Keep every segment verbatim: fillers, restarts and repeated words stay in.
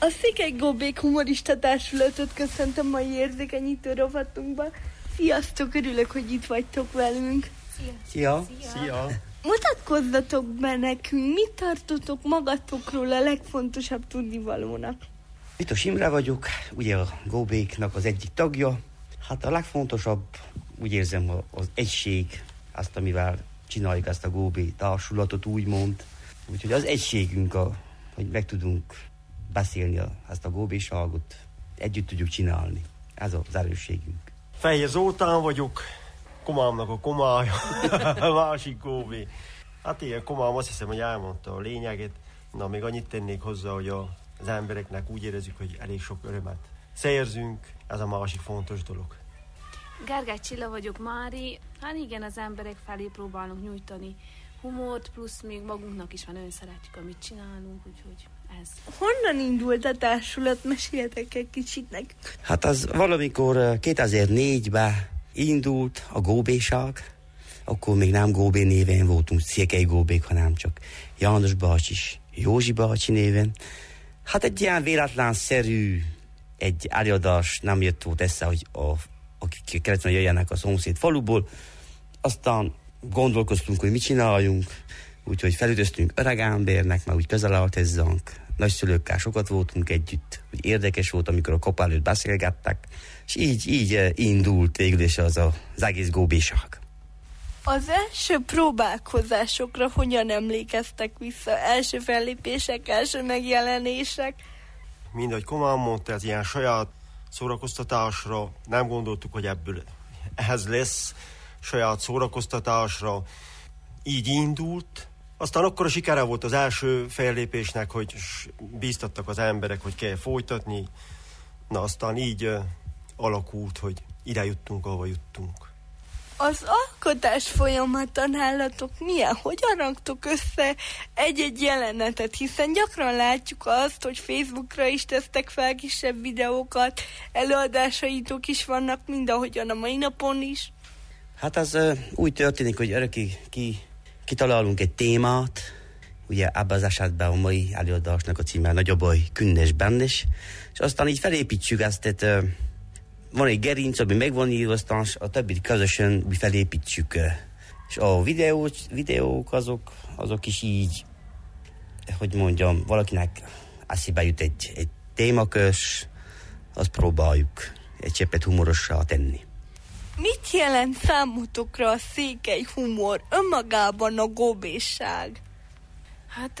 A Székely-Góbék Humorista Társulatot köszöntöm mai érzékenyítő rovatunkban. Sziasztok, örülök, hogy itt vagytok velünk. Szia! Szia! Szia. Mutatkozzatok be nekünk, mit tartotok magatokról a legfontosabb tudnivalónak? Bitos Imre vagyok, ugye a Góbéknak az egyik tagja. Hát a legfontosabb, úgy érzem, az egység, azt, amivel csináljuk ezt a Góbék társulatot, úgymond. Úgyhogy az egységünk, a, hogy meg tudunk beszélni a, ezt a góbéságot, együtt tudjuk csinálni. Ez az erősségünk. Fehér Zoltán vagyok, Komámnak a komája, a másik Góbé. Hát ilyen Komám, azt hiszem, hogy elmondta a lényeget. Na, még annyit tennék hozzá, hogy a, az embereknek úgy érezzük, hogy elég sok örömet szerzünk, ez a másik fontos dolog. Gergely Csilla vagyok, Mári. Hát igen, az emberek felé próbálunk nyújtani humort, plusz még magunknak is van, nagyon szeretjük, amit csinálunk, úgyhogy ez. Honnan indult a társulat? Meséljetek egy kicsit nekünk. Hát az valamikor kétezer-négyben indult a góbéság, akkor még nem Góbé néven voltunk Székely-Góbék, hanem csak János bácsi is, Józsi bácsi néven. Hát egy ilyen véletlenszerű egy előadás nem jött volt esze, hogy a, akik kellett volna jöjjenek a szomszéd faluból. Aztán gondolkoztunk, hogy mit csináljunk, úgyhogy felütöztünk öreg embernek, mert úgy közel állt hozzánk. Nagyszülőkkel sokat voltunk együtt, hogy érdekes volt, amikor a kapa előtt beszélgettek, és így, így indult végül is az a, az egész góbéság. Az első próbálkozásokra hogyan emlékeztek vissza? Első fellépések, első megjelenések? Mindegy, Komám mondta, ez ilyen saját szórakoztatásra, nem gondoltuk, hogy ebből ez lesz, saját szórakoztatásra, így indult. Aztán akkor a sikere volt az első fellépésnek, hogy bíztattak az emberek, hogy kell folytatni. Na, aztán így uh, alakult, hogy ide juttunk, ahova juttunk. Az alkotás folyamata nálatok milyen? Hogyan raktok össze egy-egy jelenetet? Hiszen gyakran látjuk azt, hogy Facebookra is tesztek fel kisebb videókat, előadásaitok is vannak, mindahogyan a mai napon is. Hát az uh, úgy történik, hogy örökig ki, kitalálunk egy témát, ugye ebben az esetben a mai előadásnak a címe Nagy a baj, künnes bennes, és aztán így felépítsük ezt, tehát uh, van egy gerinc, ami megvan írva, aztán a többit közösen mi felépítsük. És a videók, videók azok, azok is így, hogy mondjam, valakinek eszébe jut egy, egy témakös, azt próbáljuk egy cseppet humorossá tenni. Mit jelent számotokra a székely humor, önmagában a góbéság? Hát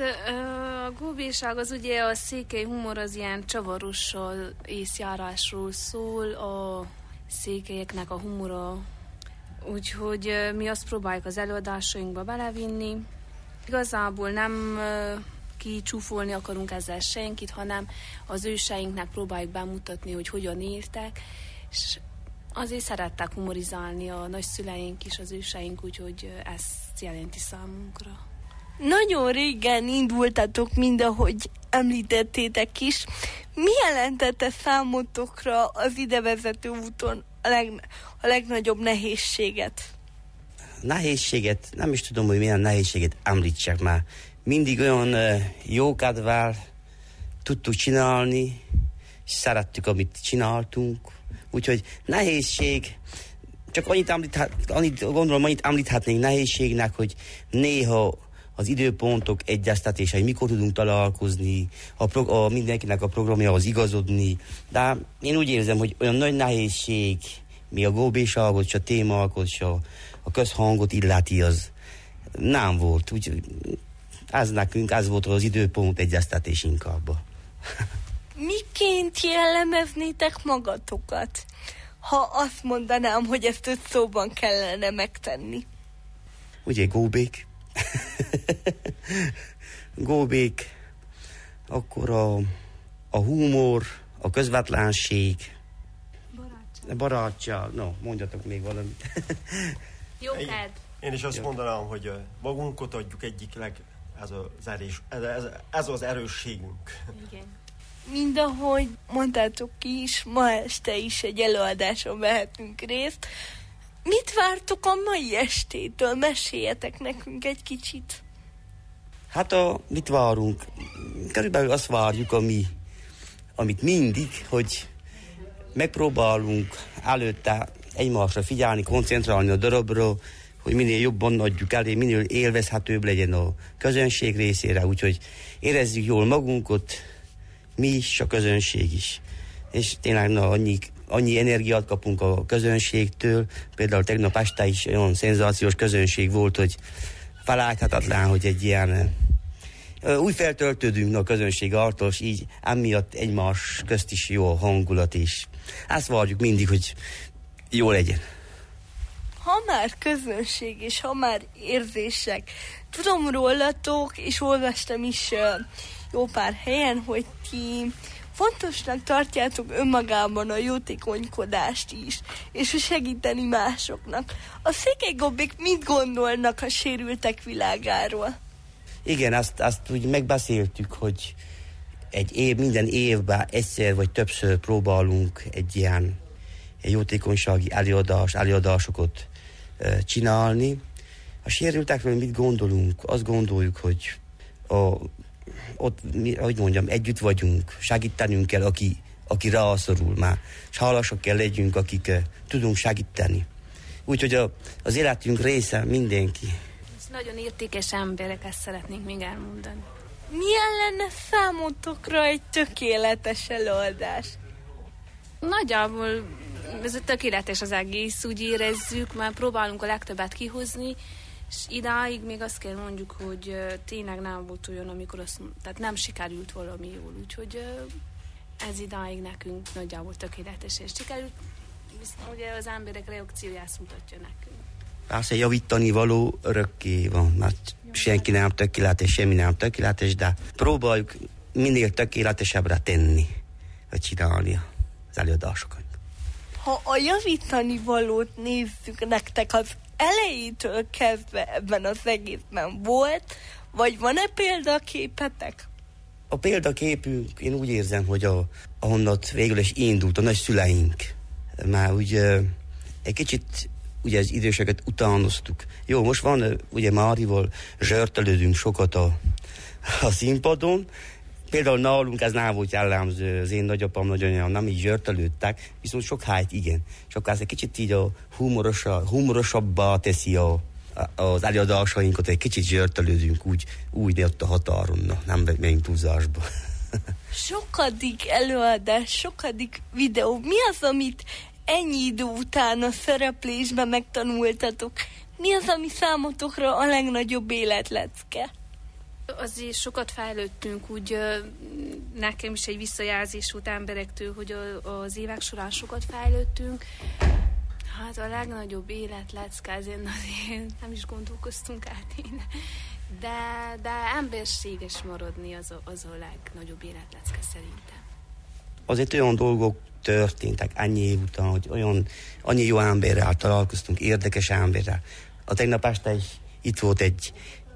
a góbéság az ugye a székely humor az ilyen csavarossal, észjárásról szól, a székelyeknek a humora. Úgyhogy mi azt próbáljuk az előadásainkba belevinni. Igazából nem kicsúfolni akarunk ezzel senkit, hanem az őseinknek próbáljuk bemutatni, hogy hogyan éltek, és azért szerettek humorizálni a nagyszüleink is, az őseink, úgyhogy ezt jelenti számunkra. Nagyon régen indultatok, mindahogy említettétek is. Mi jelentette számotokra az idevezető úton a, leg, a legnagyobb nehézséget? Nehézséget, nem is tudom, hogy milyen nehézséget említsek már. Mindig olyan uh, jókedvel tudtuk csinálni, és szerettük, amit csináltunk. Úgyhogy nehézség, csak annyit, említhet, annyit gondolom, annyit említhetnénk nehézségnek, hogy néha az időpontok egyeztetése, hogy mikor tudunk találkozni, a, prog- a mindenkinek a programjához igazodni, de én úgy érzem, hogy olyan nagy nehézség, mi a góbéságot, és a témákat, és a, a közhangot illeti, az nem volt. Úgyhogy ez nekünk, ez volt az időpont egyeztetés inkább. Miként jellemeznétek magatokat, ha azt mondanám, hogy ezt öt szóban kellene megtenni? Ugye Góbék. Góbék, akkor a, a humor, a közvetlenség, barátság. barátság. No, mondjatok még valamit. Jó kedv. Én is azt Jó. mondanám, hogy magunkat adjuk egyik leg, ez az, erős, ez, ez, ez az erősségünk. Igen. Mindahogy mondtátok is, ma este is egy előadáson vehetünk részt. Mit vártok a mai estétől? Meséljetek nekünk egy kicsit. Hát a, mit várunk? Körülbelül azt várjuk, ami, amit mindig, hogy megpróbálunk előtte egymásra figyelni, koncentrálni a darabra, hogy minél jobban adjuk elé, minél élvezhetőbb legyen a közönség részére, úgyhogy érezzük jól magunkat, mi is, a közönség is. És tényleg na, annyi, annyi energiát kapunk a közönségtől, például tegnap este is olyan szenzációs közönség volt, hogy felállíthatatlan, hogy egy ilyen úgy feltöltődünk a közönség által, és így emiatt egymás közt is jó a hangulat is. Azt várjuk mindig, hogy jó legyen. Ha már közönség, és ha már érzések, tudom rólatok, és olvastam is uh, jó pár helyen, hogy ti fontosnak tartjátok önmagában a jótékonykodást is, és hogy segíteni másoknak. A székelygobbék mit gondolnak a sérültek világáról? Igen, azt, azt úgy megbeszéltük, hogy egy év, minden évben egyszer vagy többször próbálunk egy ilyen egy jótékonysági előadás, előadásokat e, csinálni. A sérültekről mit gondolunk? Azt gondoljuk, hogy a, ott, mi, ahogy mondjam, együtt vagyunk, segítenünk kell, aki, aki rászorul már, és hálásak kell legyünk, akik e, tudunk segíteni. Úgyhogy a, az életünk része mindenki. Nagyon értékes emberek, ezt szeretnénk még elmondani. Milyen lenne számotokra egy tökéletes előadás? Nagyjából ez a tökéletes az egész, úgy érezzük, már próbálunk a legtöbbet kihozni, és idáig még azt kell mondjuk, hogy tényleg nem volt olyan, amikor azt, tehát nem sikerült valami jól, úgyhogy ez idáig nekünk nagyjából tökéletes, és sikerült, viszont ugye az emberek reakciója ezt mutatja nekünk. Persze javítani való örökké van, mert senki nem tökéletes, semmi nem tökéletes, de próbáljuk minél tökéletesebbre tenni, vagy csinálni az előadásokat. Ha a javítani valót nézzük, nektek az elejétől kezdve ebben az egészben volt, vagy van-e példaképetek? A példaképünk, én úgy érzem, hogy a, ahonnat végül is indult a nagyszüleink. Már úgy egy kicsit ugye az időseket utánoztuk. Jó, most van, ugye Márival zsörtölődünk sokat a, a színpadon. Például nálunk ez nem volt jellemző, az én nagyapám, nagyanyám nem így zsörtölődtek, viszont sok hájt igen. És akkor ez egy kicsit így a humorosa, humorosabbá teszi a, a, az előadásainkat, egy kicsit zsörtölődünk úgy, úgy de ott a határon, na, nem megyünk túlzásba. Sokadik előadás, sokadik videó. Mi az, amit ennyi idő után a szereplésben megtanultatok? Mi az, ami számotokra a legnagyobb életlecke? Azért sokat fejlődtünk, úgy nekem is egy visszajelzés volt emberektől, hogy az évek során sokat fejlődtünk. Hát a legnagyobb életlecke, azért nem is gondolkoztunk át én. De, de emberséges maradni az a, az a legnagyobb életlecke szerintem. Azért olyan dolgok történtek ennyi év után, hogy olyan, annyi jó emberrel találkoztunk, érdekes emberrel. A tegnap este is itt volt egy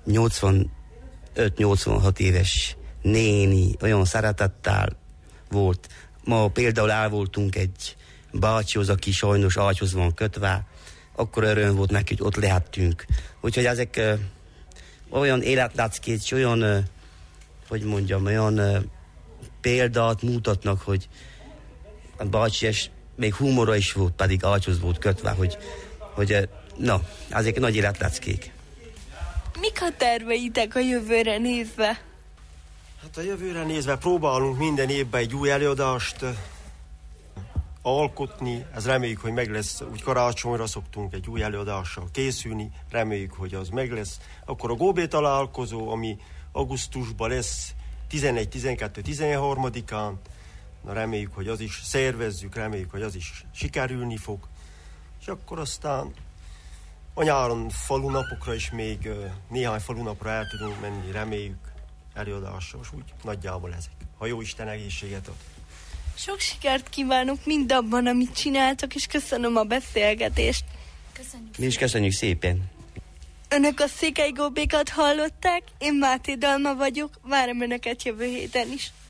nyolcvanöt-nyolcvanhat éves néni, olyan szeretettel volt. Ma például el voltunk egy bácsihoz, aki sajnos ágyhoz van kötve, akkor öröm volt neki, hogy ott lehettünk. Úgyhogy ezek uh, olyan életleckét, és olyan, uh, hogy mondjam, olyan uh, példát mutatnak, hogy a bácsi és még humora is volt, pedig ágyhoz volt kötve, hogy, hogy na, ezek nagy életleckék. Mik a terveitek a jövőre nézve? Hát a jövőre nézve próbálunk minden évben egy új előadást uh, alkotni, ez reméljük, hogy meg lesz, úgy karácsonyra szoktunk egy új előadással készülni, reméljük, hogy az meg lesz. Akkor a Góbé találkozó, ami augusztusban lesz tizenegy, tizenkettő, tizenharmadikán, na reméljük, hogy az is szervezzük, reméljük, hogy az is sikerülni fog. És akkor aztán a nyáron falunapokra is még néhány falunapra el tudunk menni, reméljük előadással, és úgy nagyjából ezek. Ha jó Isten egészséget ad. Sok sikert kívánok mindabban, amit csináltak, és köszönöm a beszélgetést. Köszönjük. Mi is köszönjük szépen. Önök a Székelygobbékat hallották, én Máté Dalma vagyok, várom Önöket jövő héten is.